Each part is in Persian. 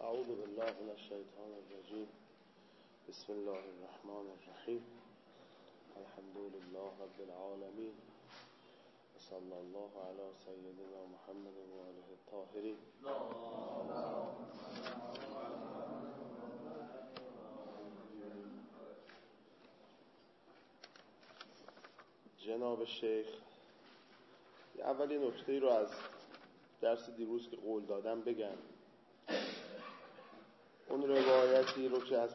اعوذ بالله من الشیطان الرجیم. بسم الله الرحمن الرحیم. الحمد لله رب العالمین و صلی الله علی سیدنا محمد و آله الطاهرین. جناب شیخ اولی نکته رو از درس دیروز که قول دادم بگم. اون روایتی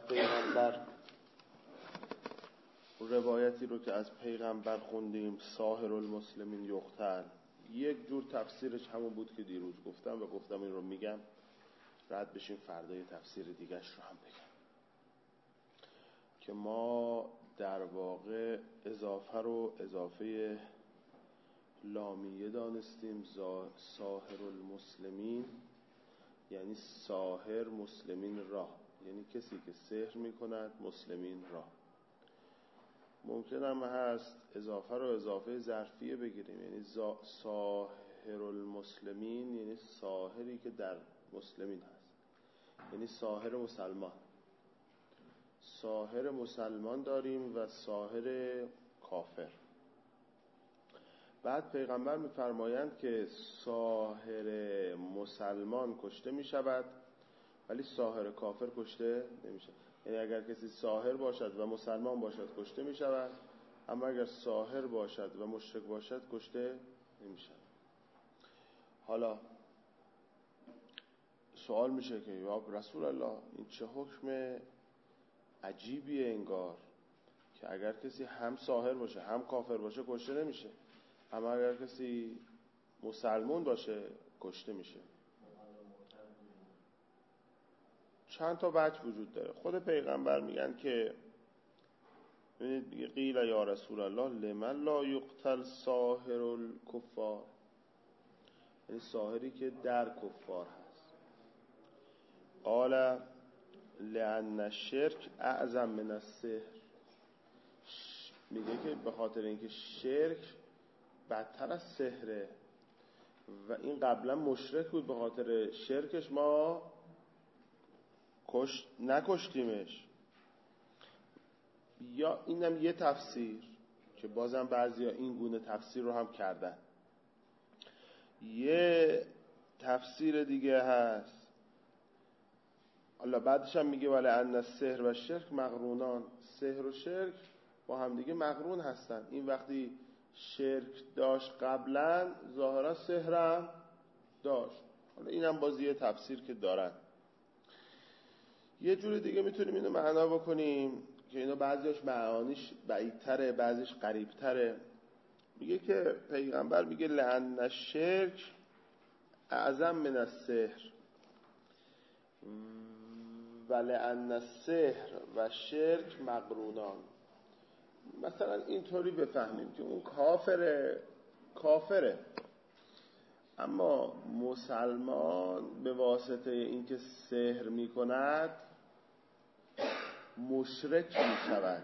رو که از پیغمبر خوندیم، ساحر المسلمین یقتل، یک جور تفسیرش همون بود که دیروز گفتم این رو میگم، رد بشیم فردای تفسیر دیگرش رو هم بگم که ما در واقع اضافه لامیه دانستیم. ساحر المسلمین یعنی ساحر مسلمین را، یعنی کسی که سحر میکند مسلمین را. ممکن هم هست اضافه رو اضافه ظرفیه بگیریم، یعنی ساحر المسلمین یعنی ساحری که در مسلمین هست، یعنی ساحر مسلمان. ساحر مسلمان داریم و ساحر کافر. بعد پیغمبر می‌فرمایند که ساحر مسلمان کشته می‌شود ولی ساحر کافر کشته نمی‌شود. یعنی اگر کسی ساحر باشد و مسلمان باشد کشته می‌شود، اما اگر ساحر باشد و مشرک باشد کشته نمی‌شود. حالا سوال میشه که یا رسول الله این چه حکم عجیبیه انگار که اگر کسی هم ساحر باشه هم کافر باشه کشته نمیشه، اما اگر کسی مسلمان باشه کشته میشه. چند تا وجه وجود داره. خود پیغمبر میگن که ببینید، قیل یا رسول الله لمن لا یقتل ساحر الکفار، یعنی ساحری که در کفار هست. قال لأن الشرک اعظم من السحر، میگه که به خاطر اینکه شرک بدتر از سحره و این قبلا مشرک بود، به خاطر شرکش ما نکشتیمش. یا اینم یه تفسیر که بازم بعضیا این گونه تفسیر رو هم کردن. یه تفسیر دیگه هست، الله بعدش هم میگه ولی ان السحر و شرک مقرونان، سحر و شرک با هم دیگه مقرون هستن. این وقتی شرک داشت قبلا، ظاهرا سحرم داشت. حالا اینم بازی یه تفسیر که دارن. یه جور دیگه میتونیم اینو معنا بکنیم که اینو بعضیش معانیش بعیدتره بعضیش قریبتره. میگه که پیغمبر میگه لأن الشرک اعظم من السحر و لأن السحر و شرک مقرونان. مثلا اینطوری بفهمیم که اون کافره اما مسلمان به واسطه اینکه سحر میکند مشرک میشود.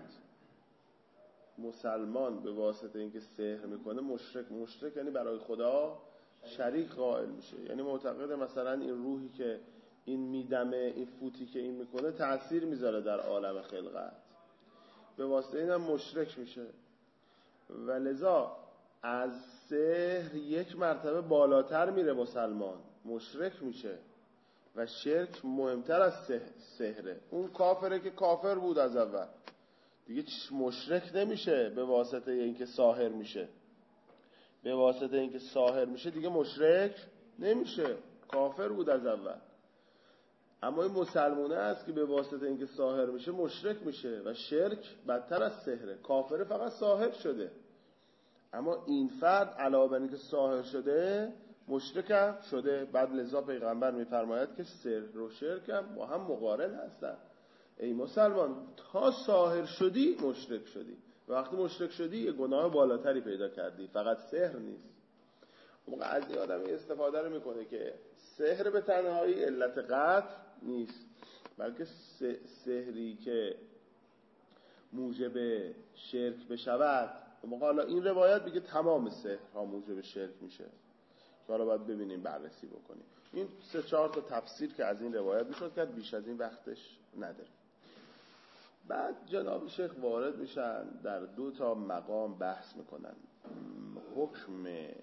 مسلمان به واسطه اینکه سحر میکنه مشرک یعنی برای خدا شریک قائل میشه. یعنی معتقد مثلا این روحی که این میدمه، این فوتی که این میکنه تأثیر میذاره در عالم خلقت، به واسطه اینم مشرک میشه. و لذا از سحر یک مرتبه بالاتر میره مسلمان، مشرک میشه و شرک مهمتر از سحره. اون کافره که کافر بود از اول دیگه مشرک نمیشه به واسطه اینکه ساحر میشه. به واسطه اینکه ساحر میشه دیگه مشرک نمیشه، کافر بود از اول. اما این مسلمانه است که به واسطه اینکه ساحر میشه مشرک میشه و شرک بدتر از سحره. کافر فقط ساحر شده، اما این فرد علاوه بر اینکه ساحر شده مشرک هم شده. بعد لذا پیغمبر میفرماید که سحر و شرک هم با هم مقارن هستن. ای مسلمان تا ساحر شدی مشرک شدی، و وقتی مشرک شدی یه گناه بالاتری پیدا کردی، فقط سحر نیست. اون قضیه آدم استفاده رو میکنه که سحر به تنهایی علت قتل نیست، بلکه سحری که موجب شرک بشود. حالا این روایت میگه تمام سحرها موجب شرک میشه، که حالا باید ببینیم بررسی بکنیم. این 3-4 تا تفسیر که از این روایت میشد کرد، بیش از این وقتش نداره. بعد جناب شیخ وارد میشن در 2 تا مقام بحث میکنن، حکم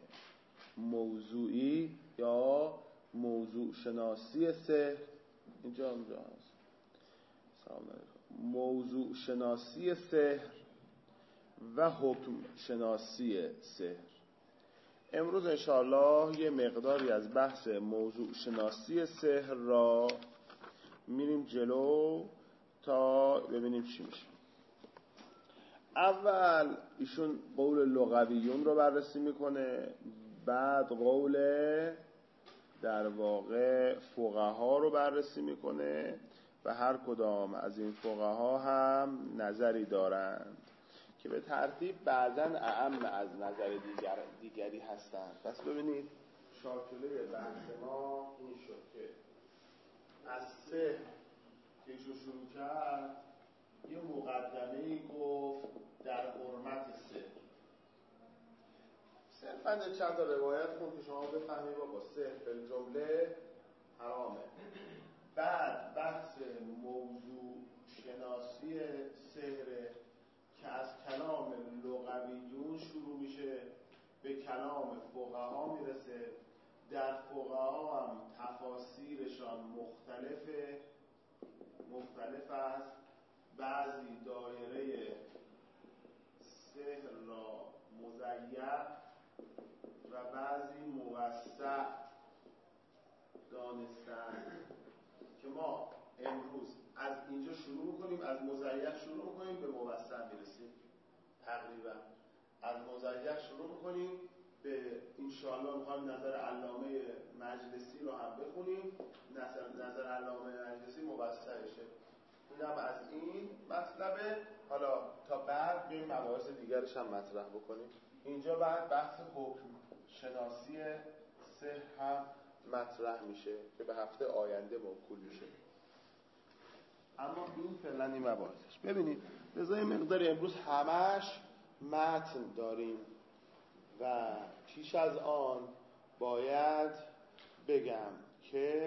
موضوعی یا موضوع شناسی سحر. اینجا هست سلام علیکم. موضوع شناسی سحر و حکم شناسی سحر. امروز انشاءالله یه مقداری از بحث موضوع شناسی سحر را میریم جلو تا ببینیم چی میشه. اول ایشون قول لغویون رو بررسی میکنه، بعد قول در واقع فقها رو بررسی میکنه و هر کدام از این فقها هم نظری دارند که به ترتیب بعضاً اعم از نظر دیگری هستند. پس ببینید شاکله بحث ما این شد که از سحر که ایشون شروع کرد یه مقدمه‌ای گفت در حرمت سحر. صرفاً چند تا روایت خون که شما بفهمید با سحر فی جمله حرامه. بعد بحث موضوع شناسی سحر که از کلام لغویون شروع میشه به کلام فقها میرسه. در فقها هم تفاسیرشان مختلف است. بعضی دایره سحر را مضیق و بعضی موسع دانستند که ما امروز از اینجا شروع میکنیم، از مضیق شروع میکنیم به موسع میرسیم. تقریبا از مضیق شروع میکنیم به انشاءالله میخوایم نظر علامه مجلسی رو هم بخونیم. نظر علامه مجلسی موسعشه. اینم از این مطلبه. حالا تا بعد بیاییم مباحث دیگرش هم مطرح بکنیم. اینجا بعد بحث حکم شناسی سحر هم مطرح میشه که به هفته آینده موکول میشه. اما این فعلا این مباحثش. ببینید لذا این مقداری امروز همش متن داریم و پیش از آن باید بگم که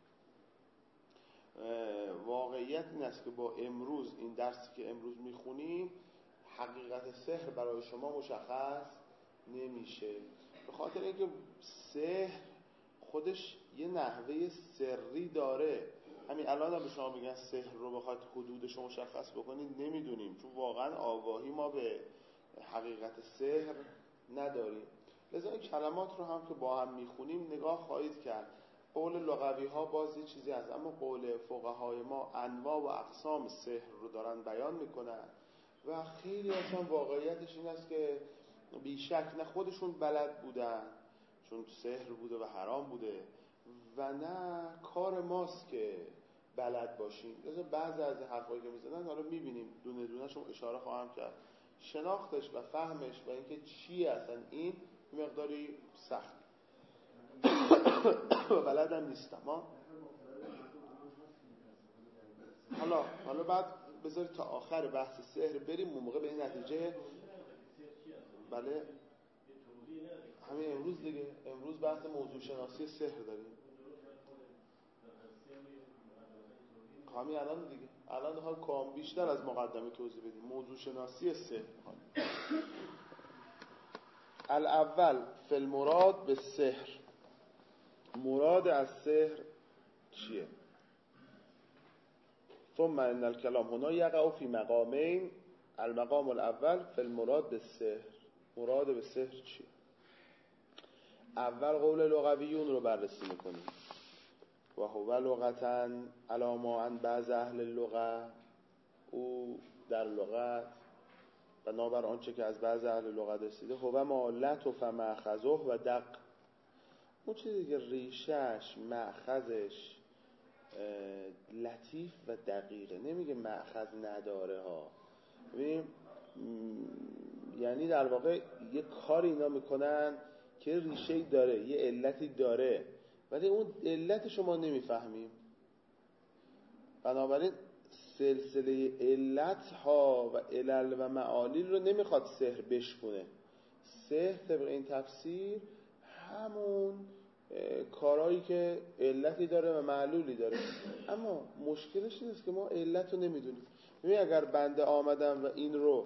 واقعیت این است که با امروز این درسی که امروز میخونیم حقیقت سحر برای شما مشخص نمیشه، به خاطر اینکه سحر خودش یه نحوه سری داره. همین الان هم به شما میگن سحر رو بخواید حدودش رو مشخص بکنید نمیدونیم، چون واقعا آگاهی ما به حقیقت سحر نداریم. لذا این کلمات رو هم که با هم میخونیم نگاه خواهید کرد. قول لغوی ها باز یه چیزی هست، اما قول فقهای ما انواع و اقسام سحر رو دارن بیان میکنن و خیلی اصلا واقعیتش این است که بیشک نه خودشون بلد بودن چون سحر بوده و حرام بوده و نه کار ماست که بلد باشیم. لذا بعضی از حرفایی که میزنن حالا میبینیم دونه دونه‌شون اشاره خواهم کرد. شناختش و فهمش و اینکه چی اصلا این مقداری سخت و بلدم نیستم. حالا بعد بذارید تا آخر بحث سحر بریم اون موقع به این نتیجه. بله همین امروز دیگه، امروز بحث موضوع شناسی سحر داریم. همین الان دیگه، الان حال کام بیشتر از مقدمه توضیح بدیم. موضوع شناسی سحر الاول فی المراد به سحر. مراد از سحر چیه؟ ثم ان الكلام هنا یقع فی مقامین. المقام الاول فی المراد به سحر. مراد به سحر چیه؟ اول قول لغویون رو بررسی میکنیم و هو لغتاً علی ما عند بعض اهل اللغه. او در لغت بنابر آنچه که از بعض اهل لغت رسیده هو ما لطف مأخذه و دق. اون چیزی که ریشش مأخذش لطیف و دقیقه. نمیگه مأخذ نداره ها. ببینیم یعنی در واقع یه کاری اینا میکنن که ریشه‌ای داره، یه علتی داره، ولی اون علتش رو ما نمیفهمیم. بنابراین سلسله علت ها و علل و معالیل رو نمیخواد سحر بشکونه. سحر طبق این تفسیر همون کارهایی که علتی داره و معلولی داره، اما مشکلش این است که ما علت رو نمیدونیم. ببین اگر بنده آمدم و این رو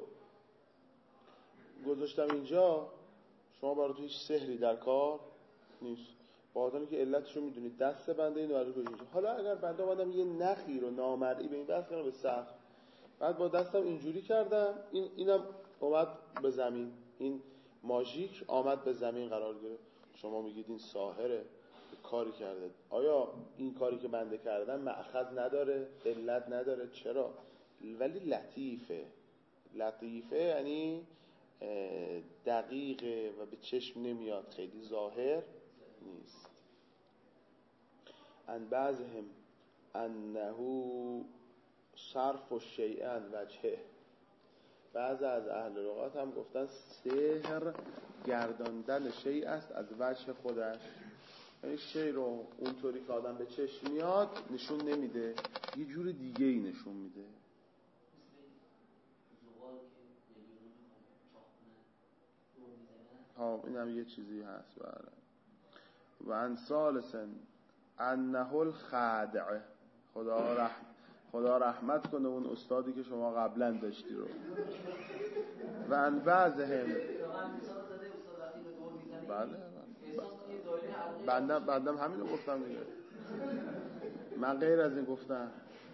گذاشتم اینجا، شما برای تو هیچ سحری در کار نیست، با آدمی که علتش رو میدونید. دست بنده اینو برای گذاشتم. حالا اگر بنده آمدم یه نخی رو نامرئی به این دست کنم به سقف، بعد با دستم اینجوری کردم، اینم اومد به زمین، این ماژیک آمد به زمین قرار گرفت، شما میگید این ساحره کاری کرده. آیا این کاری که بنده کردم مأخذ نداره، علت نداره؟ چرا؟ ولی لطیفه یعنی دقیقه و به چشم نمیاد، خیلی ظاهر نیست. ان بعضهم انه صرف الشیء عن وجهه. بعضی از اهل لغات هم گفتن سحر گرداندن شیء است از وجه خودش، یعنی شیء رو اونطوری که آدم به چشم میاد نشون نمیده، یه جور دیگه ای نشون میده. این هم یه چیزی هست. بله. و ان ثالثاً انه الخادع. خدا رحمت کنه اون استادی که شما قبلا داشتی رو. و ان بعضهم، بله بندم همین رو گفتم دیگه، من غیر از این گفتم.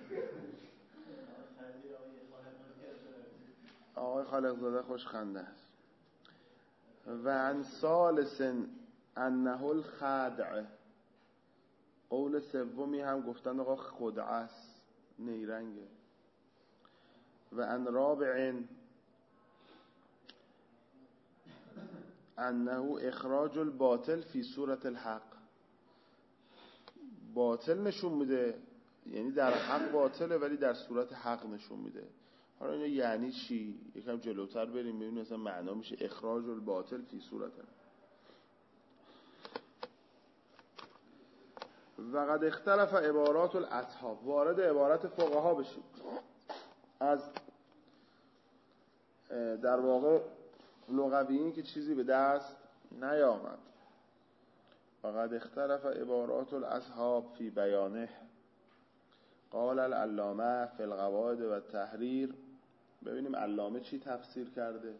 آقای خالق زاده خوش خنده است. و ان ثالث انه الخدع. قول سومی هم گفتن آقا خدعه است، نیرنگه. و ان رابع انه اخراج الباطل فی صورت الحق. باطل نشون میده، یعنی در حق باطله ولی در صورت حق نشون میده. حالا اینا یعنی چی؟ یکم جلوتر بریم ببینیم مثلا معنا میشه اخراج الباطل فی صورت الحق. و قد اختلف عبارات الاصحاب. وارد عبارت فقها بشیم. از در واقع لغویین که چیزی به دست نیامد. و قد اختلف عبارات الاصحاب فی بیانه. قال العلامه فی القواعد و التحریر. ببینیم علامه چی تفسیر کرده.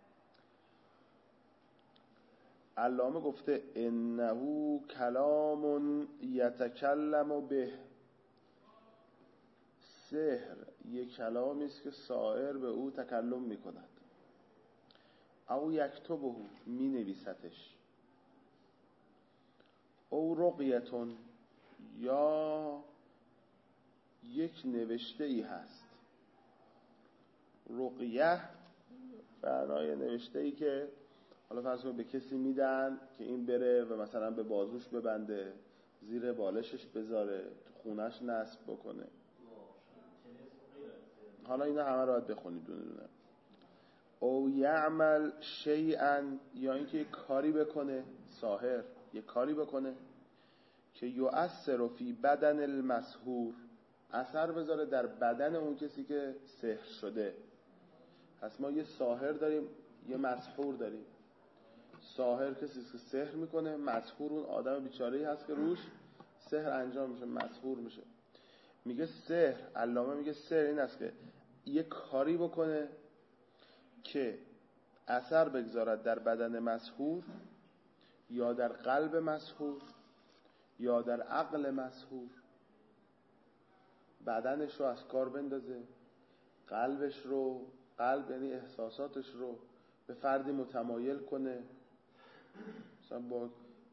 علامه گفته انه کلام یتکلم به. سحر یک کلامی است که شاعر به او تکلم میکند. او یکتبه می نویستش. او رقیتون یا یک نوشته ای هست. رقیه معنای نوشته ای که حالا فرض کنید به کسی میدن که این بره و مثلا به بازوش ببنده، زیر بالشش بذاره، تو خونش نصب بکنه. حالا اینا همه رو باید بخونید دونه دونه. او یعمل شیئا، یا اینکه یک کاری بکنه، ساحر یک کاری بکنه که یؤثر فی بدن المسحور، اثر بذاره در بدن اون کسی که سحر شده. پس ما یه ساحر داریم، یه مسحور داریم. ساحر کسی که سحر میکنه، مسحور اون آدم بیچاره‌ای هست که روش سحر انجام میشه، مسحور میشه. میگه سحر، علامه میگه سحر این است که یه کاری بکنه که اثر بگذارد در بدن مسحور یا در قلب مسحور یا در عقل مسحور. بدنش رو از کار بندازه، قلبش رو، قلب یعنی احساساتش رو به فردی متمایل کنه، مثلا با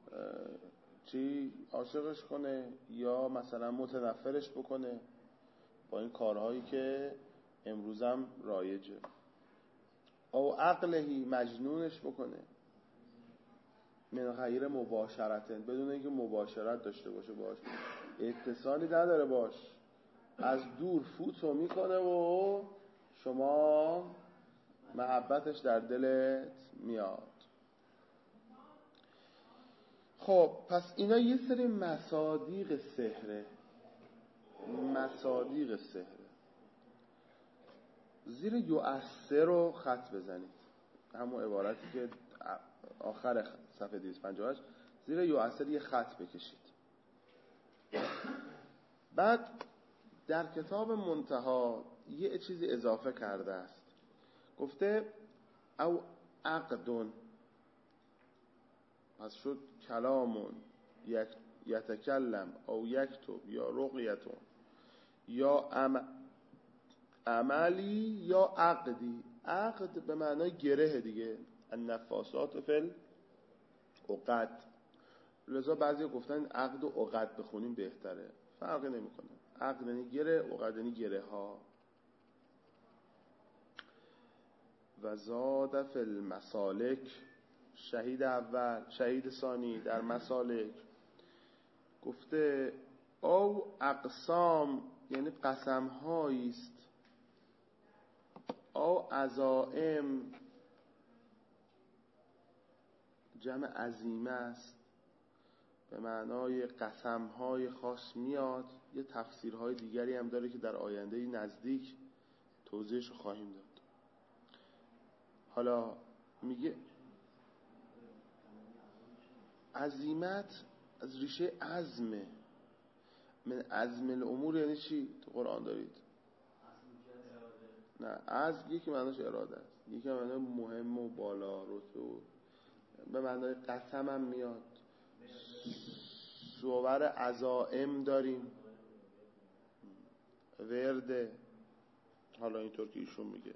چی عاشقش کنه یا مثلا متنفرش بکنه، با این کارهایی که امروزم رایجه. او عقلهی، مجنونش بکنه، من غیر مباشرتن، بدون اینکه مباشرت داشته باشه باش، اتصالی نداره باش، از دور فوتو میکنه و شما محبتش در دلت میاد. خب پس اینا یه سری مصادیق سحره. مصادیق سحره. زیر یؤثر رو خط بزنید، همون عبارتی که آخر صفحه 258 زیر یؤثر یه خط بکشید. بعد در کتاب منتها یه چیزی اضافه کرده است، گفته او عقدون، پس شد کلامون یتکلم او یکتب یا رقیتون یا عملی یا عقدی. عقد به معنای گره دیگه، النفاسات فی العقد. لذا بعضی گفتن عقد و عقد بخونیم بهتره، فرقی نمیکنه. عقد یعنی گره، عقد یعنی گره ها. و زاد فی المسالک، شهید اول شهید ثانی در مسالک گفته او اقسام، یعنی قسم هایی است، او عزائم جمع عزیمه است، به معنای قسم های خاص میاد. یه تفسیرهای دیگری هم داره که در آینده نزدیک توضیحش خواهیم داد. حالا میگه عزیمت از ریشه عزمه، من عزم الامور یعنی چی؟ تو قرآن دارید؟ نه، عزم یکی معناش اراده است، یکی معناش مهم و بالا رتبه و به معنای قسم هم میاد. صور عزائم داریم، ورده. حالا اینطور که ایشون میگه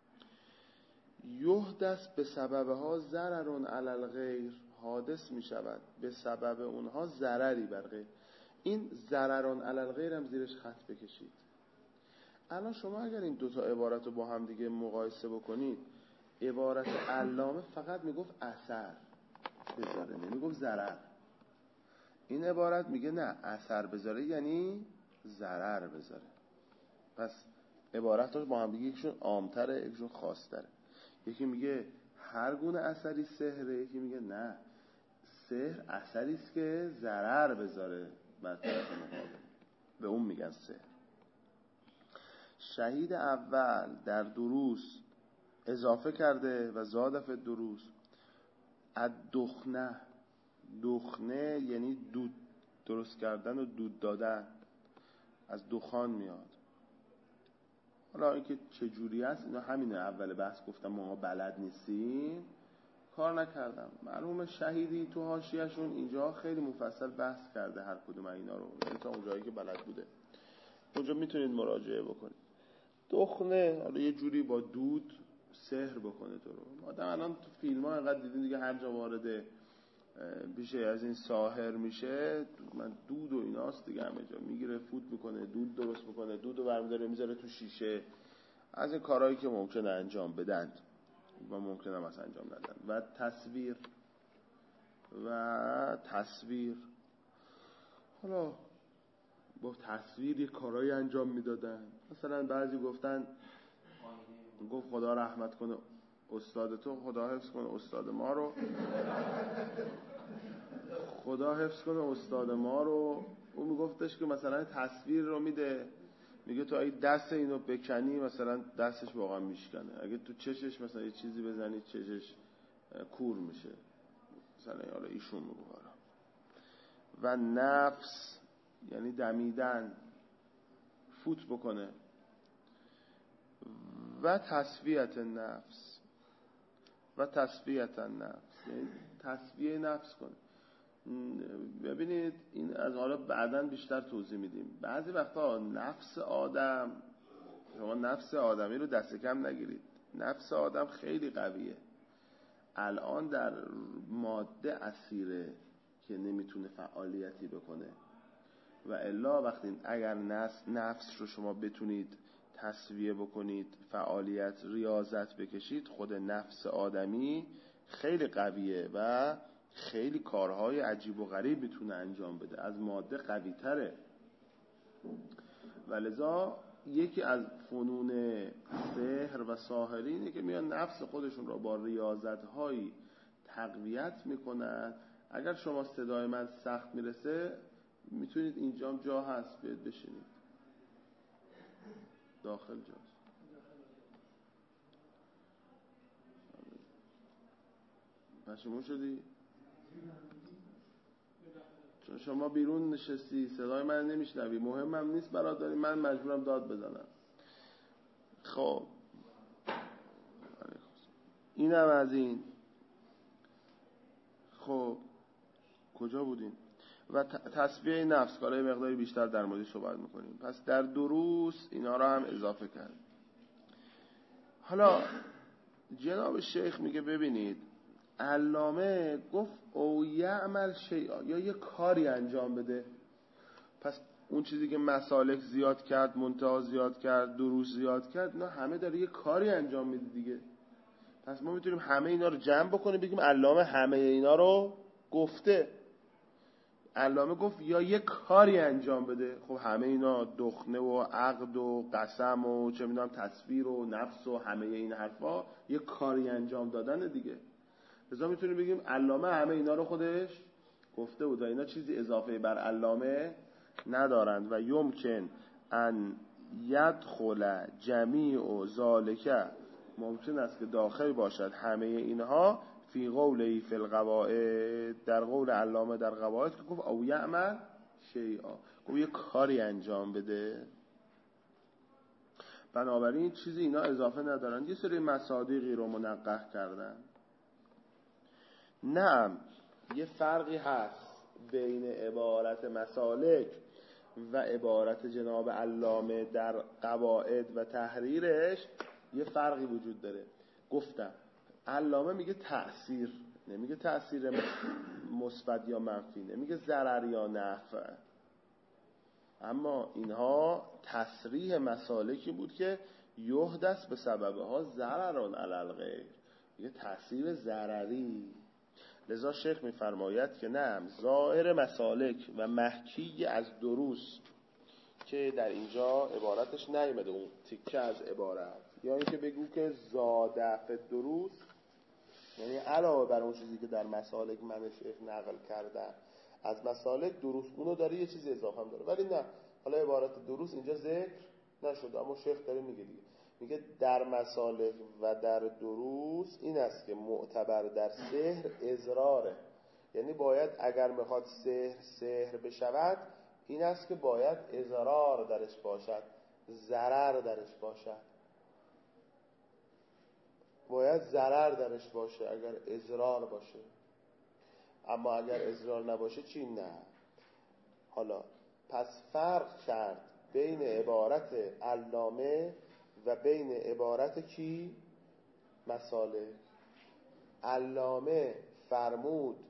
یحدث به سببها ضرر علی الغیر، حادث میشود به سبب اونها ضرری بر غیر. این ضرر علی الغیر هم زیرش خط بکشید. الان شما اگر این دوتا عبارت رو با هم دیگه مقایسه بکنید، عبارت علامه فقط میگفت اثر بذاره، نمیگفت ضرر. این عبارت میگه نه، اثر بذاره یعنی ضرر بذاره. پس عبارت رو با هم دیگه یکشون عامتره یکشون خاصتره. یکی میگه هر گونه اثری سحره، یکی میگه نه، سحر اثری است که ضرر بذاره بر طرف مقابل، به اون میگن سحر. شهید اول در دروس اضافه کرده و زاد فی دروس الدخنه. دخنه یعنی دود درست کردن و دود دادن، از دخان میاد. حالا اینکه چجوری است اینا همینه، اول بحث گفتم ما بلد نیستیم، کار نکردم. معلومه شهیدی تو حاشیه‌شون اینجا خیلی مفصل بحث کرده هر کدوم اینا رو، یعنی تا اونجایی که بلد بوده اونجا میتونید مراجعه بکنید. دخنه حالا یه جوری با دود سحر بکنه تو رو. آدم الان تو فیلم ها اینقدر دیدین دیگه، هر جا وارد بیشه از این ساحر میشه من دود و ایناست دیگه، همه جا میگیره فوت میکنه، دود درست میکنه، دود رو برمیداره میذاره تو شیشه. از این کارهایی که ممکنه انجام بدن و ممکنه هم اصلا انجام ندن. و تصویر حالا با تصویر یه کارهایی انجام میدادن. مثلا بعضی گفتن گفت خدا رحمت کنه استاد تو، خدا حفظ کنه استاد ما رو، خدا حفظ کنه استاد ما رو. اون میگفتش که مثلا تصویر رو میده، میگه تو اگه دست اینو بکنی مثلا دستش واقعا میشکنه، اگه تو چشش مثلا یه چیزی بزنی چشش کور میشه مثلا. حالا ایشون میگه. و نفس یعنی دمیدن، فوت بکنه. و تصفیت نفس، و تصفیت نفس یعنی تصفیه نفس کنه. ببینید این از حالا بعداً بیشتر توضیح میدیم. بعضی وقتا نفس آدم، شما نفس آدمی رو دست کم نگیرید، نفس آدم خیلی قویه، الان در ماده اسیره که نمیتونه فعالیتی بکنه. و الا وقتی اگر نفس رو شما بتونید تصفیه بکنید، فعالیت ریاضت بکشید، خود نفس آدمی خیلی قویه و خیلی کارهای عجیب و غریب میتونه انجام بده، از ماده قوی تره. ولذا یکی از فنون سحر و ساحری اینه که میان نفس خودشون را با ریاضت‌هایی تقویت میکنن. اگر شما صدای من سخت میرسه میتونید اینجام جا هست بیاد بشینید، داخل جاست. پشیمون شدی؟ چون شما بیرون نشستی صدای من نمیشنوی، مهمم نیست برات، داری من مجبورم داد بزنم. خب اینم از این. خب کجا بودیم؟ و تسبیح نفس، کارای مقداری بیشتر در موردش صحبت میکنیم. پس در دروس اینا رو هم اضافه کرد. حالا جناب شیخ میگه ببینید، علامه گفت او یعمل شیئا، یا یه کاری انجام بده. پس اون چیزی که مسالک زیاد کرد، منتها زیاد کرد، دروس زیاد کرد، اینا همه داره یه کاری انجام میده دیگه. پس ما میتونیم همه اینا رو جمع بکنیم بگیم علامه همه اینا رو گفته. علامه گفت یا یه کاری انجام بده. خب همه اینا دخنه و عقد و قسم و چه میدونم تصویر و نفس و همه این حرفا یه کاری انجام دادن دیگه. لذا میتونیم بگیم علامه همه اینا رو خودش گفته بود و اینا چیزی اضافه بر علامه ندارند. و یمکن ان یدخل جمیع ذالک، ممکن است که داخل باشد همه اینها فی قوله فی القواعد، در قول علامه در قواعد که گفت او یعمل شیئا، گفت یه کاری انجام بده. بنابراین چیزی اینا اضافه ندارن، یه سری مصادیقی رو منقح کردن. نه، یه فرقی هست بین عبارت مسالک و عبارت جناب علامه در قواعد و تحریرش. یه فرقی وجود داره. گفتم علامه میگه تأثیر، نمیگه تأثیر مثبت یا منفی، نمیگه ضرر یا نفع. اما اینها تصریح مسالکی بود که یحدث به سببها ضررون علی الغیر، میگه تأثیر ضرری. لذا شیخ میفرماید که نه، ظاهر مسالک و محکی از دروس که در اینجا عبارتش نیامده، اون تیکه از عبارت، یا اینکه بگو که زادف دروس، یعنی علاوه بر اون چیزی که در مسالک من شیخ نقل کردن از مسالک، دروس اونو داره یه چیزی اضافه هم داره. ولی نه، حالا عبارت دروس اینجا ذکر نشده، اما شیخ داره میگه دیگه، میگه در مسالک و در دروس این است که معتبر در سحر اضراره. یعنی باید اگر میخواد سحر بشود، این است که باید اضرار درش باشد، ضرر درش باشد، باید ضرر درش باشه اگر اضرار باشه. اما اگر اضرار نباشه چی؟ نه. حالا پس فرق کرد بین عبارت علامه و بین عبارت کی؟ مسالک. علامه فرمود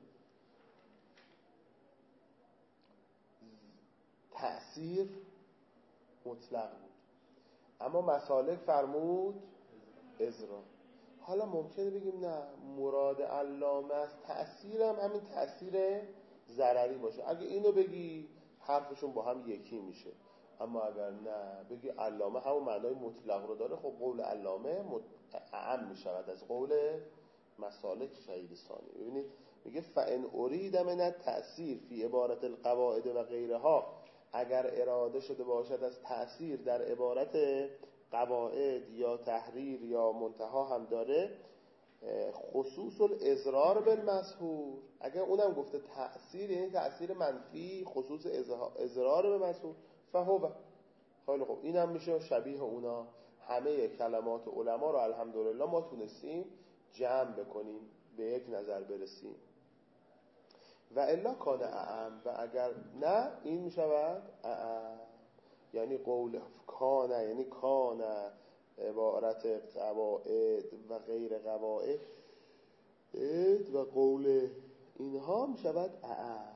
تأثیر مطلق بود، اما مسالک فرمود اضرار. حالا ممکنه بگیم نه، مراد علامه از تأثیرم همین تأثیر ضرری باشه. اگه اینو بگی حرفشون با هم یکی میشه. اما اگر نه بگی علامه همون معنای مطلق رو داره، خب قول علامه اعم میشود از قول مسالک شهید ثانی. ببینید میگه فان ارید من التأثیر فی عبارت القواعد و غیرها، اگر اراده شده باشد از تأثیر در عبارت قواعد یا تحریر یا منتها هم داره، خصوص الاضرار بالمسحور، اگر اونم گفته تأثیر یعنی تأثیر منفی، خصوص اضرار به مسحور، فهو خیلی خوب، اینم میشه شبیه اونا. همه کلمات علما رو الحمدلله ما تونستیم جمع بکنیم، به یک نظر برسیم. و الا کان اعم، و اگر نه این میشود اعم، یعنی قول کان، یعنی کان عبارت قواعد و غیر قواعد و قول اینها میشود اعم.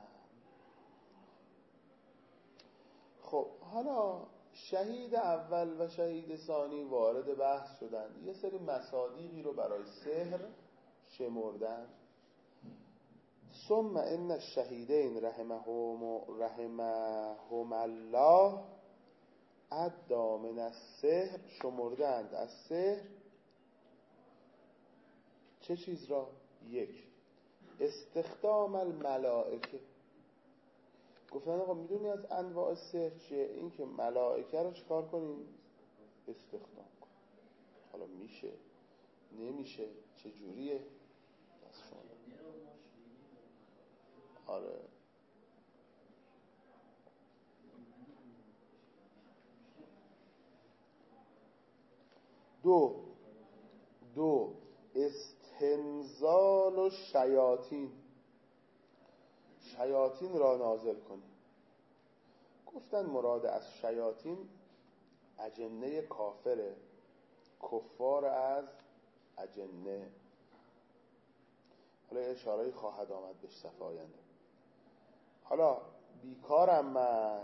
خب حالا شهید اول و شهید ثانی وارد بحث شدن، یه سری مصادیقی رو برای سحر شمردن. ثم ان الشهیدین رحمهم الله عدا من السحر، شمردند از سحر چه چیز را؟ یک، استخدام الملائکه. گفتن آقا میدونی از انواع سحر چیه؟ این که ملائکه رو چکار کنیم؟ استخدام کنیم. حالا میشه نمیشه چجوریه؟ دست شما. آره دو استنزال و شیاطین را نازل کنی. گفتن مراد از شیاطین اجنه کافره، کفار از اجنه. حالا اشاره‌ای خواهد آمد به صفحه آینده. حالا بیکارم من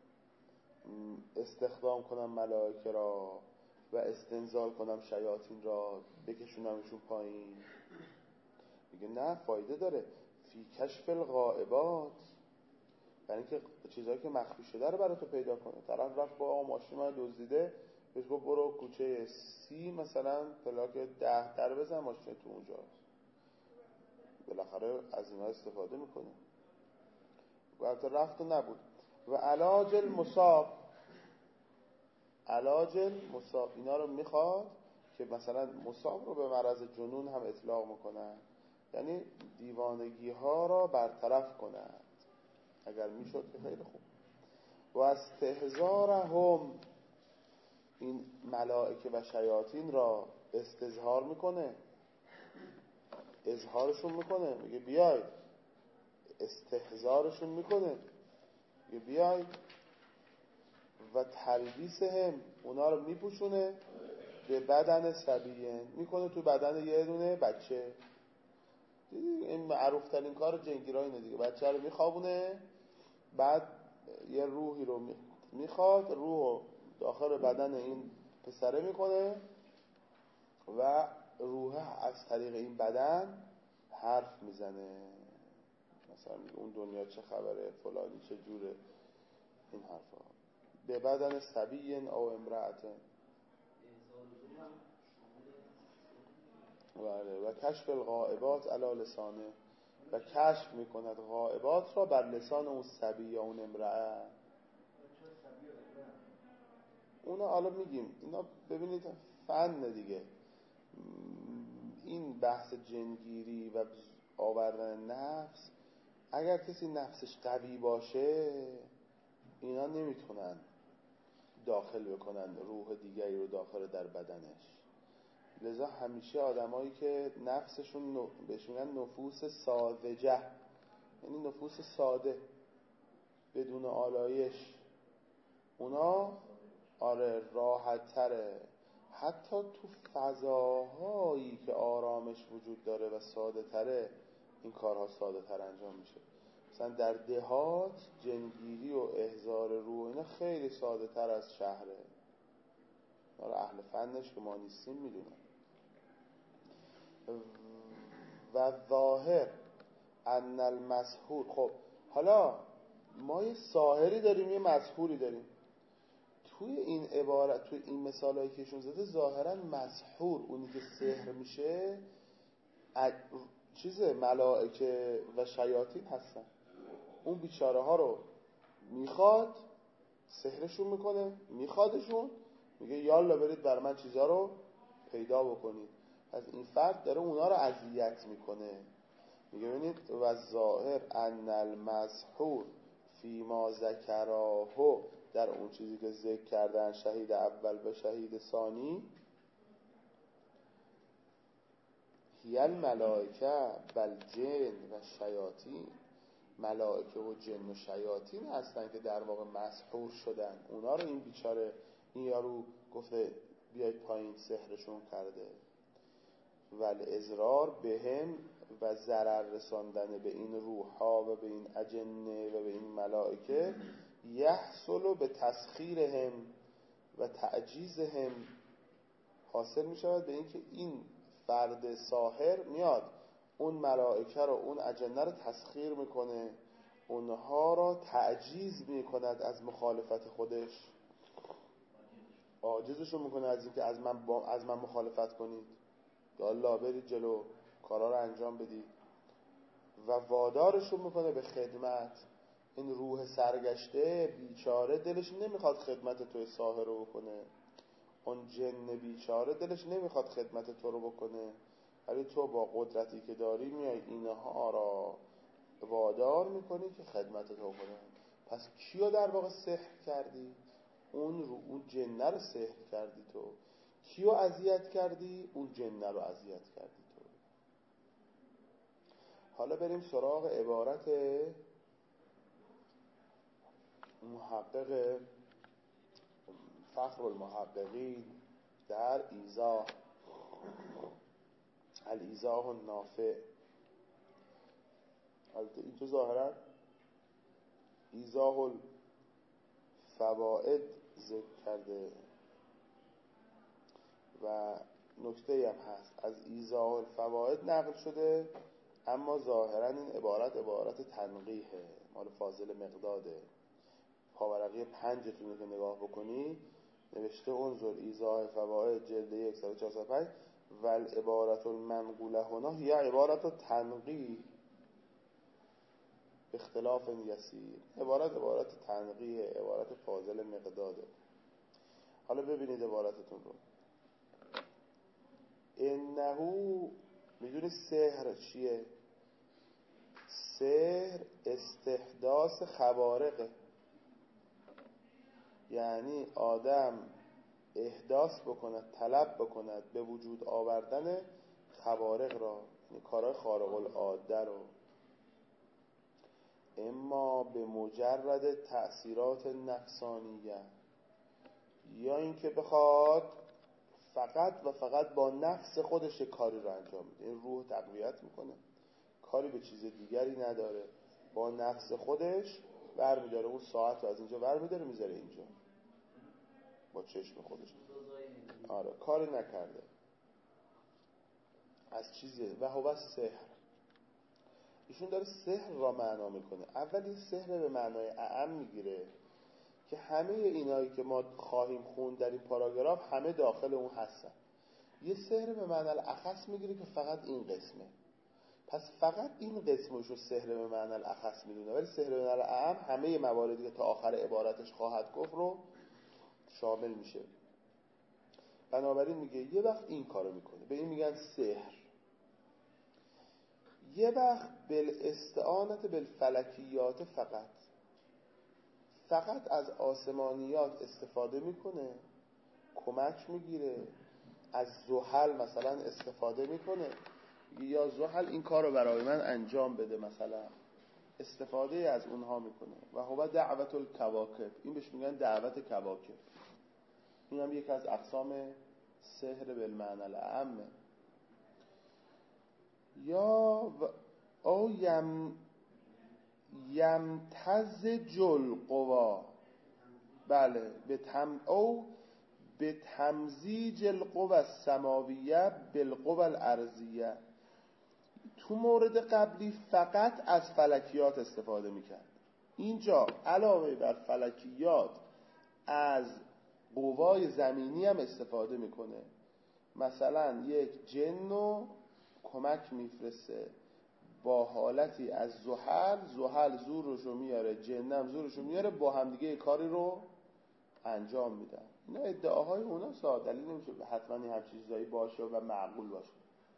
استخدام کنم ملائکه را و استنزال کنم شیاطین را بکشونمشون پایین. میگه نه، فایده داره. فی کشف الغائبات، یعنی که چیزایی که مخفی شده رو برای تو پیدا کنه. طرف رفت با ماشین من دزدیده، بهش گفت برو کوچه سی مثلا پلاک 10 در بزن، ماشین تو اونجاست. بالاخره از اینا استفاده میکنه. البته رفت و نبود. و علاج المصاب اینا رو میخواد که مثلا مصاب رو به مرض جنون هم اطلاق میکنن، یعنی دیوانگی ها را برطرف کنند. اگر میشد که خیلی خوب. و از استهزارهم، این ملائکه و شیاطین را استظهار میکنه، اظهارشون میکنه، میگه بیاید. استهزارشون میکنه، میگه بیاید. و تلبیسهم، اونا رو میپوشونه به بدن صبیه، میکنه تو بدن یه دونه بچه. این معروف ترین کار جنگیرها اینه دیگه. بچه رو میخوابونه، بعد یه روحی رو میخواد، روح داخل بدن این پسره میکنه و روح از طریق این بدن حرف میزنه. مثلا اون دنیا چه خبره، فلانی چه جوره، این حرفا. به بدن صبی او امرأته. و کشف الغائبات علی لسانه، و کشف میکند غائبات را بر لسان اون صبی یا اون امرأه. اونا حالا میگیم، اینا ببینید فن دیگه. این بحث جنگیری و آوردن نفس، اگر کسی نفسش قوی باشه اینا نمیتونن داخل بکنن روح دیگری رو داخل در بدنش. لذا همیشه آدمایی که نفسشون بهشون نفوس ساذجه، یعنی نفوس ساده بدون آلایش، اونا راحت تره. حتی تو فضاهایی که آرامش وجود داره و ساده تره، این کارها ساده تر انجام میشه. مثلا در دهات جنگیری و احضار روح اینا خیلی ساده تر از شهره. اهل فنش که ما نیستیم میدونن. و ظاهر ان المسحور. خب حالا ما یه ساحری داریم، یه مسحوری داریم. توی این عبارت، توی این مثالایی که ایشون زده، ظاهرا مسحور، اونی که سحر میشه، ملائکه و شیاطین هستن. اون بیچاره ها رو میخواد، سحرشون میکنه، میخوادشون، میگه یالا برید بر من چیزا رو پیدا بکنید. پس این فرد داره اونا رو اذیت میکنه. میگه ببینید و ظاهر ان المسحور فی ما ذکراهو، در اون چیزی که ذکر کردن شهید اول و شهید ثانی، هی الملائکه بل جن و شیاطین، ملائکه و جن و شیاطین هستن که در واقع مسحور شدن. اونا رو این بیچاره، این یارو گفته بیاید پایین، سحرشون کرده. ول ازرار بهم، و ضرر رساندن به این روح ها و به این اجنه و به این ملائکه، یحصل به تسخیرهم و تعجیزهم، حاصل می شود به این که این فرد ساحر میاد اون ملائکه رو، اون اجنه رو تسخیر میکنه، اونها را تعجیز میکند از مخالفت خودش، عاجزشون میکنه از این که از من مخالفت کنید، یا الله برید جلو کارا رو انجام بدید، و وادارشون میکنه به خدمت. این روح سرگشته بیچاره دلش نمیخواد خدمت توی ساحر رو بکنه، اون جن بیچاره دلش نمیخواد خدمت تو رو بکنه، ولی تو با قدرتی که داری میای اینها را وادار میکنی که خدمت تو کنه. پس کیو در واقع سحر کردی؟ اون جنه رو سحر کردی تو. کیو اذیت کردی؟ اون جنه رو اذیت کردی تو. حالا بریم سراغ عبارت محقق فخر المحققین در ایضاح الایضاح النافع. البته اینجا ظاهرا ایضاح الفوائد ذکر کرده و نکته هم هست از ایضاح الفوائد نقل شده، اما ظاهرا این عبارت تنقیحه، مال فاضل مقداده. پاورقی 5 که نگاه بکنی نوشته انظر ایضاح فوائد جلد 1 صفحه 405 و العبارت المنقوله هنا هی عبارت تنقیح اختلاف یسیر. عبارت تنقیح، عبارت فاضل مقداده. حالا ببینید عبارتتون رو. انهو، میدونی سحر چیه؟ سحر استحداث خوارقه، یعنی آدم احداث بکند، طلب بکند به وجود آوردن خوارق را، یعنی کارهای خارق العاده رو، اما به مجرد تأثیرات نفسانیه، یا اینکه بخواد فقط و فقط با نفس خودش کاری رو انجام میده. این روح تقویت میکنه، کاری به چیز دیگری نداره، با نفس خودش برمیداره اون ساعت رو از اینجا برمیداره میذاره اینجا با چشم خودش. آره، کاری نکرده از چیزی. و هو سحر، ایشون داره سحر را معنا میکنه. اولی سحر به معنای اعم میگیره که همه اینایی که ما خواهیم خوند در این پاراگراف همه داخل اون هستن. یه سحر به معنی الاخص میگیره که فقط این قسمه، پس فقط این قسمش رو سحر به معنی الاخص میدونه، ولی سحر به معنی اعم همه مواردی که تا آخر عبارتش خواهد گفت رو شامل میشه. بنابراین میگه یه وقت این کارو میکنه، به این میگن سحر. یه وقت بالاستعانت بالفلکیات، فقط از آسمانیات استفاده میکنه، کمک میگیره. از زحل مثلا استفاده میکنه، یا زحل این کار رو برای من انجام بده، مثلا استفاده از اونها میکنه. و هو دعوت الکواکب، این بهش میگن دعوت کواکب. این هم یک از اقسام سحر بالمعنی العامه. یا او یمتزج القوا، بله، او به تمزیج القوا السماویه بالقوا الارضیه. تو مورد قبلی فقط از فلکیات استفاده میکرد، اینجا علاوه بر فلکیات از قوای زمینی هم استفاده میکنه. مثلا یک جن رو کمک میفرسته با حالتی از زحل زورشو میاره، جنم زورشو میاره، با همدیگه کاری رو انجام میدن. اینا ادعاهای اونا ساده، دلیل نمیشه حتما این همچین چیزایی باشه و معقول باشه.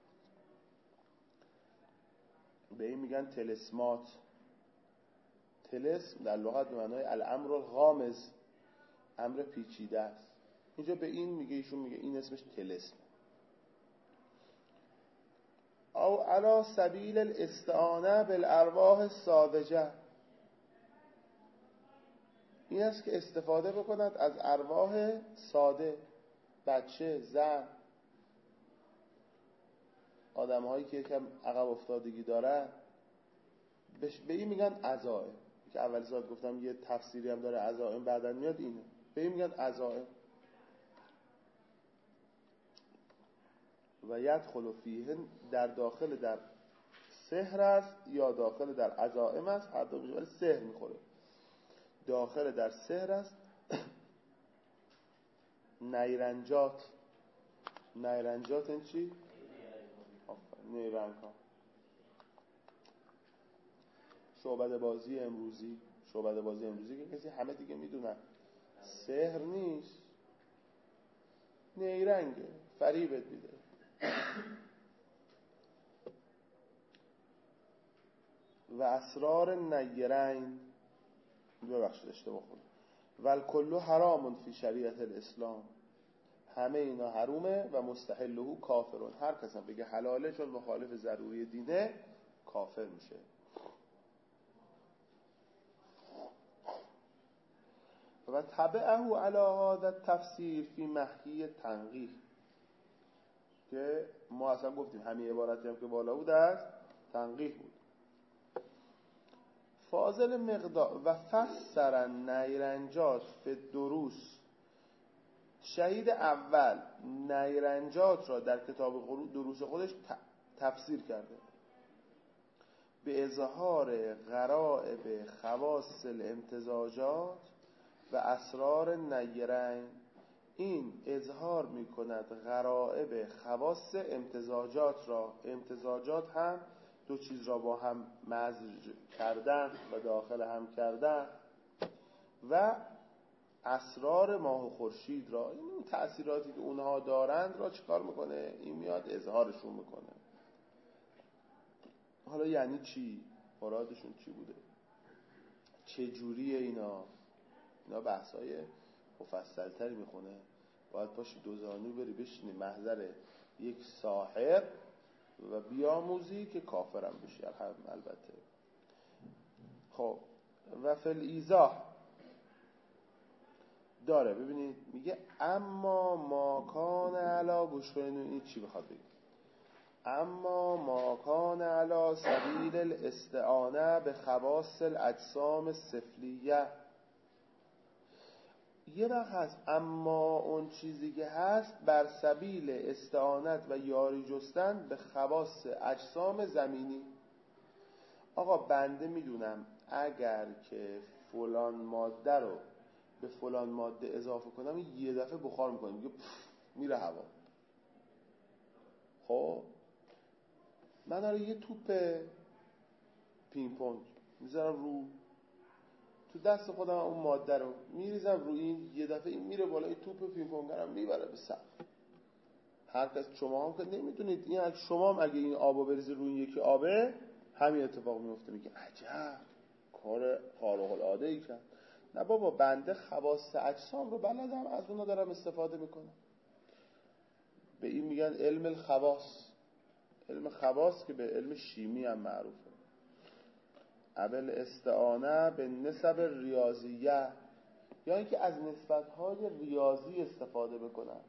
به این میگن تلسمات. تلسم در لغت به معنای الامر الغامض، امر پیچیده است. اینجا به این میگه، ایشون میگه این اسمش تلسم. او علی سبیل الاستعانه بالارواح الساذجه، این است که استفاده بکند از ارواح ساده، بچه، زن، آدم هایی که یکم عقب افتادگی دارن. به این میگن عزائم، که اول ساعت گفتم یه تفسیری هم داره عزائم، بعدن میاد اینه، به این میگن عزائم. و یدخل فیه، در داخل در سحر است یا داخل در عزائم است، هر دو ولی سحر میخوره. داخل در سحر است نیرنجات. نیرنجات این چی؟ نیرنگ ها. شعبده بازی امروزی که کسی همه دیگه میدونن سحر نیست، نیرنگه، فریبت میده. و اسرار نیرنگ، ببخشید اشتباه خوندم. و الکل حرام فی شریعت الاسلام، همه اینا حرومه و مستحله کافرون. هر کسی بگه حلاله چون مخالف ضروری دینه کافر میشه. و تبعه علی هذا التفسیر فی محیی تنقیح، که ما اصلا گفتیم همین عبارتی هم که بالا بود از تنقیح بود. فاضل مقدار و فسر نیرنجات فی دروس، شهید اول نیرنجات را در کتاب دروس خودش تفسیر کرده به اظهار غرائب خواص الامتزاجات و اسرار نیرنج. این اظهار می کند غرائب خواص امتزاجات را، امتزاجات هم دو چیز را با هم مزج کردن و داخل هم کردن، و اسرار ماه و خورشید را، این تأثیراتی که اونها دارند را چیکار میکنه؟ این میاد اظهارشون میکنه. حالا یعنی چی؟ مرادشون چی بوده؟ چه جوریه اینا بحثای مفصلتری میخونه. باید پاشی دوزانو بری بشینی محضر یک ساحر و بیاموزی که کافرم بشی البته. خب و فل ایزاح داره، ببینید میگه اما ما کان علا، گوش کنید این چی بخواد بگه. اما ما کان علا سبیل الاستعانه به خواص الاجسام السفلیه، یه وقت هست اما اون چیزی که هست بر سبیل استعانت و یاری جستن به خواص اجسام زمینی. آقا بنده میدونم اگر که فلان ماده رو به فلان ماده اضافه کنم یه دفعه بخار میکنه، میگه میره هوا. خب من دارم یه توپ پینگ پونگ میذارم رو تو دست خودم، اون ماده رو میریزم روی این، یه دفعه این میره بالا، این توپ پینگ پونگ رو میبره به سقف. هر کس شما هم که نمیدونید این شما هم اگه این آبو بریزی روی این یکی آبه همین اتفاق میفته. میگه عجب کار خارق العاده ای کرد. نه بابا، بنده خواص اجسام رو بلدم، از اونها دارم استفاده میکنم. به این میگن علم الخواص. علم خواص که به علم شیمی هم معروفه. اول استعانه به نسب ریاضیه، یا اینکه از نسبت‌های ریاضی استفاده بکنن.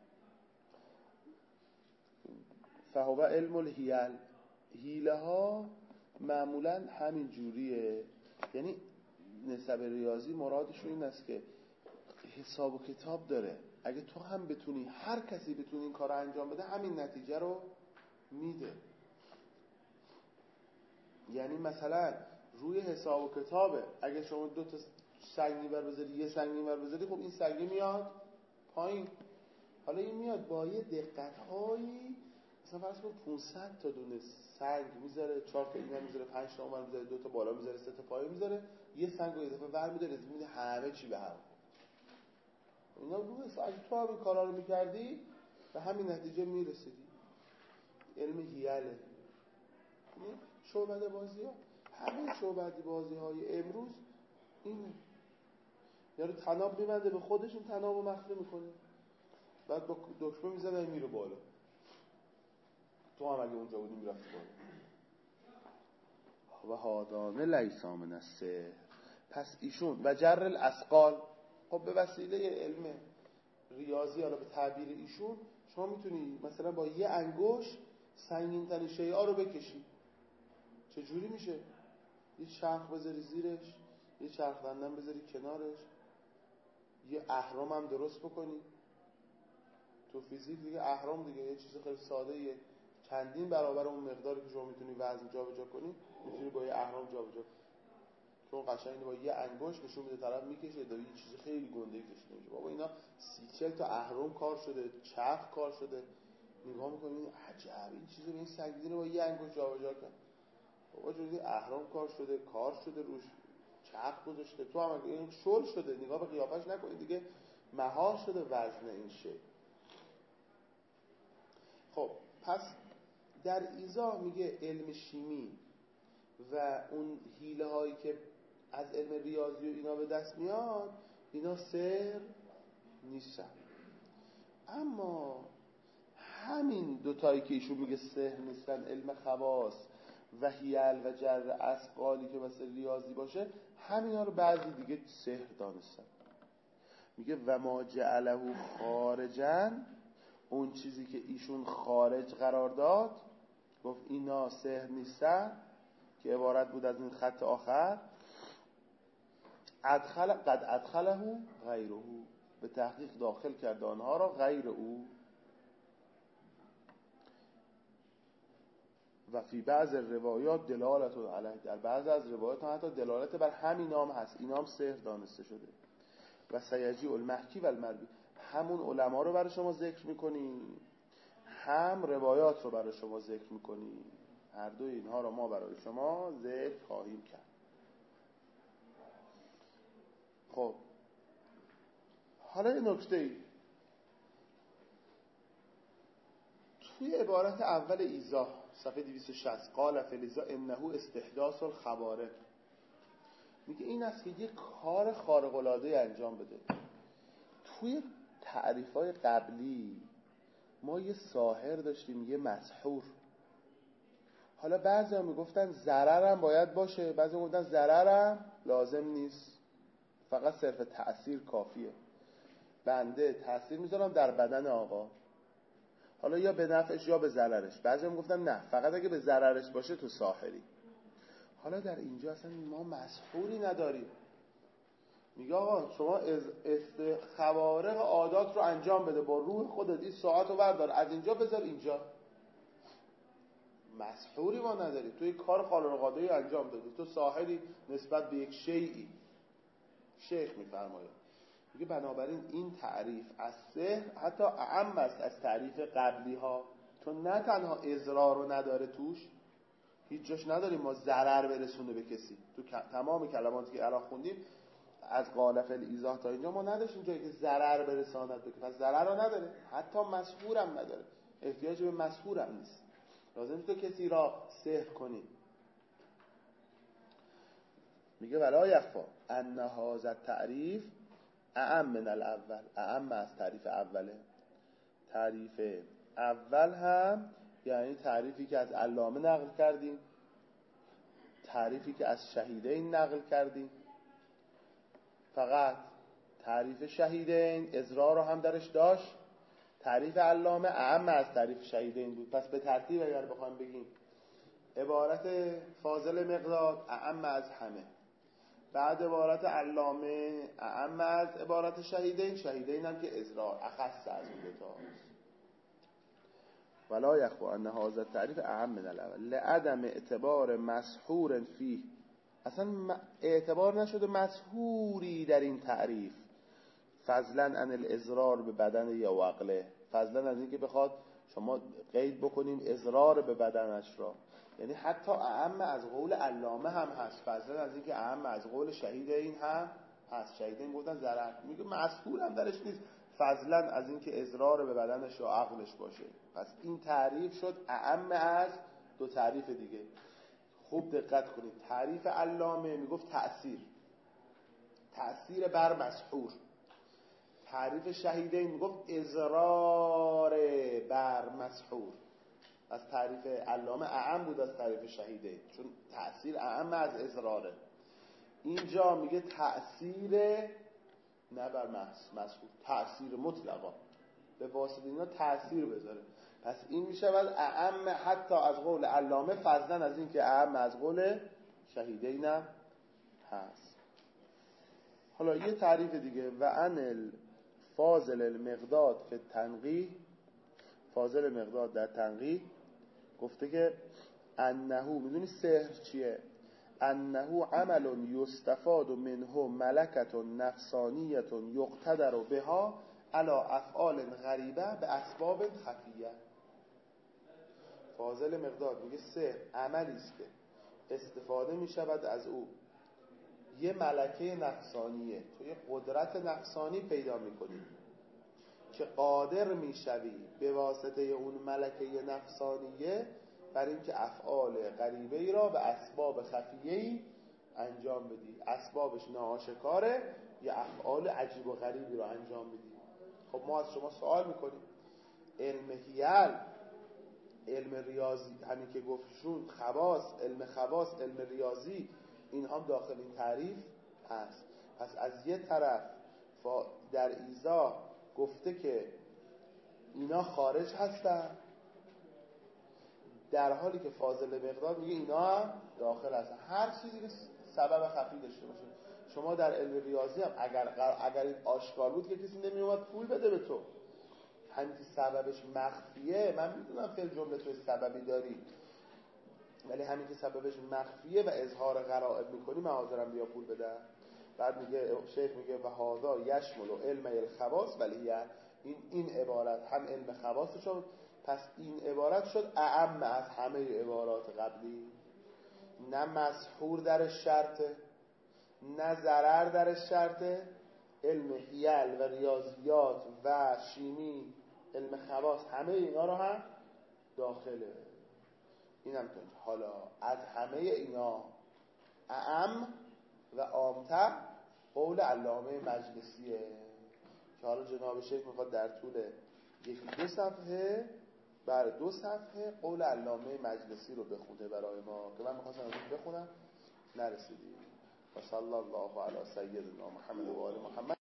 فهو علم الحیل، حیله ها معمولا همین جوریه. یعنی نسب ریاضی مرادشون این است که حساب و کتاب داره. اگه تو هم بتونی، هر کسی بتونی این کار رو انجام بده، همین نتیجه رو میده. یعنی مثلا روی حساب و کتابه، اگه شما 2 تا سنگی ور بذاری، یه سنگی ور بذاری، خب این سنگی میاد پایین. حالا این میاد با یه دقت‌هایی، مثلا فرض کن 500 تا دونه سنگ میذاره، 4 تا اینم میذاره، 5 تا اونم میذاره، 2 تا بالا میذاره، 3 تا پایین میذاره، یه سنگ رو یه دفعه ور می‌داره، میده همه چی به هم. اینا رو اگه تو هم این کارا رو می‌کردی به همین نتیجه میرسیدی. علم هیاله. شعبده بازی ها، همه شعبده بازی های امروز این یارو طناب میبنده به خودشون، طناب رو مخفی میکنه، بعد با دکمه میزنه میره بالا. تو هم اگه اونجا بودی میرفتی بالا. و هادانه لیسا من السحر، پس ایشون و جر الاسقال، خب به وسیله علم ریاضی، حالا به تعبیر ایشون شما میتونی مثلا با یه انگشت سنگین ترین شیء رو بکشی. چجوری میشه؟ یه چرخ بذاری زیرش، یه چرخ دندان بذاری کنارش، یه اهرام هم درست بکنی. تو فیزیک دیگه اهرام دیگه یه چیز خیلی ساده، یه چندین برابر اون مقداری که شما میتونی وزن جابجا کنی، میتونی با یه اهرام جابجا کنی. که اون قشنگ با یه انگشت نشون میده طرف میکشه، داره یه چیز خیلی گنده کشیده میشه. بابا اینا 30 تا اهرام کار شده، چرخ کار شده. نگاه میکنی عجب این چیزو به این سنگینی با یه انگشت جابجا کرد. بابا جوری اهرام کار شده روش، چرخ گذاشته، تو هم این شل شده، نگاه به قیافش نکنی دیگه، مهار شده وزن این شی. خب پس در ایضاح میگه علم شیمی و اون حیله هایی که از علم ریاضی و اینا به دست میاد، اینا سر نیستن. اما همین دوتایی که ایشون میگه سحر نیستن، علم خواص و هیل و جر اسقالی که مثل ریاضی باشه، همینا رو بعضی دیگه سحر دانستن. میگه و ما جعله خارجن، اون چیزی که ایشون خارج قرار داد، گفت اینا سحر نیستن، که عبارت بود از این خط آخر، قد ادخله غیره، به تحقیق داخل کرد آنها را غیر او. و فی بعض روایات دلالت علیه، در بعض از روایات حتی دلالت بر همین نام هست، این نام سحر دانسته شده. و سیجی المحکی و المروی، همون علما رو برای شما ذکر میکنی، هم روایات رو برای شما ذکر میکنی، هر دو اینها رو ما برای شما ذکر خواهیم کرد. خب حالا یه نکته ای توی عبارت اول ایضاح صفحه 260، قال فلیزا انه استحداث الخوارق، میگه این است که یه کار خارق العاده انجام بده. توی تعریف‌های قبلی ما یه ساحر داشتیم، یه مسحور. حالا بعضیا میگفتن ضررم باید باشه، بعضیا میگفتن ضررم لازم نیست، فقط صرف تأثیر کافیه. بنده تأثیر میذارم در بدن آقا، حالا یا به نفعش یا به ضررش. بعضیا میگفتن نه، فقط اگه به ضررش باشه تو ساحری. حالا در اینجا اصلا ما مسحوری نداریم. میگه آقا شما خوارق عادات رو انجام بده با روح خودت، این ساعت رو بردار از اینجا بذار اینجا. مسحوری ما نداری، توی کار خارق العاده انجام دادی، تو ساحری نسبت به یک شیئی. شیخ میفرماید میگه بنابراین این تعریف از سحر حتی اعم است از تعریف قبلی ها، چون نه تنها اضرار رو نداره توش، هیچ جاش نداریم ما ضرر برسونه به کسی. تو تمام کلماتی که الان خوندیم از قال فی الایضاح تا اینجا ما نداشتیم جایی که ضرر برساند به، پس ضرر رو نداره، حتی مسحورم نداره، احتیاج به مسحورم نیست، لازم تو کسی را سحر کنی. میگه ولا یخفا ان هذا التعریف اعم من الاول، اعم از تعریف اوله. تعریف اول هم یعنی تعریفی که از علامه نقل کردیم، تعریفی که از شهیدین نقل کردیم، فقط تعریف شهیدین اضرار رو هم درش داشت، تعریف علامه اعم از تعریف شهیدین بود. پس به ترتیب اگر بخوایم بگیم عبارت فاضل مقداد اعم از همه، بعد عبارت علامه اعم از عبارت شهیدین، شهیدین هم که اضرار اخص از اون دوتا هست. ولا یخفا ان هذا التعریف اعم من الاول لعدم اعتبار مسحور فیه، اصلا اعتبار نشده مسحوری در این تعریف، فضلا عن الاضرار به بدن یا عقله، فضلا از این که بخواد شما قید بکنیم اضرار به بدنش را، یعنی حتی اعم از قول علامه هم هست، فضلا از این که اعم از قول شهید این هم هست. شهیدین گفتن ضرر، میگه مسحور هم درش نیست، فضلا از این که اضرار به بدنش یا عقلش باشه. پس این تعریف شد اعم از دو تعریف دیگه. خوب دقت کنید، تعریف علامه میگفت تأثیر بر مسحور، تعریف شهیدین میگفت اضرار بر مسحور. از تعریف علامه اعم بود از تعریف شهیدین، چون تأثیر اعم از اضراره. اینجا میگه تأثیر نه بر مسحور، تأثیر مطلقا به واسطه اینا تأثیر بذاره. پس این میشود اعم حتی از قول علامه، فضلا از این که اعم از قول شهیدین هم هست. حالا یه تعریف دیگه، و ان فاضل المقداد فی التنقیح، فاضل مقداد در تنقیح گفته که انه، میدونی سحر چیه؟ انه عمل یستفاد منه ملکت نفسانیت یقتدر بها علی افعال غریبه به اسباب خفیه. فاضل مقداد میگه سحر عملی است که استفاده میشود از او، یه ملکه نفسانیه، تو یه قدرت نفسانی پیدا میکنی که قادر میشوی به واسطه اون ملکه نفسانیه بر این که افعال غریبه ای را به اسباب خفیه ای انجام بدی. اسبابش ناآشکاره، یه افعال عجیب و غریبی را انجام بدی. خب ما از شما سوال میکنیم علم هیل، علم ریاضی، همین که گفتشون خواص، علم خواص، علم ریاضی، این هم داخل این تعریف هست. پس از یه طرف در ایزا گفته که اینا خارج هستن، در حالی که فاضل مقدار میگه اینا هم داخل هستن. هر چیزی که سبب خفی داشته باشه. شما در علم ریاضی هم اگر این آشکار بود که کسی نمی اومد پول بده به تو. همین که سببش مخفیه، من میدونم فعل جمله توی سببی داری، ولی همین که سببش مخفیه و اظهار غرائب میکنی، من حاضرم بیا پول بده. بعد میگه شیخ میگه و هذا یشمل علم الخواص ولی این عبارت هم علم خواص شد. پس این عبارت شد اعم از همه عبارات قبلی. نه مسحور در شرطه، نه ضرر در شرطه. علم حیل و ریاضیات و شیمی، علم خواص، همه اینا رو هم داخله. اینم که حالا از همه اینا اعم و عام‌تر قول علامه مجلسیه که حالا جناب شیخ میخواد در طول یکی 2 صفحه برای 2 صفحه قول علامه مجلسی رو بخونه برای ما که من میخواستم بخونم نرسیدیم. و صلی الله علی سیدنا محمد و آل محمد.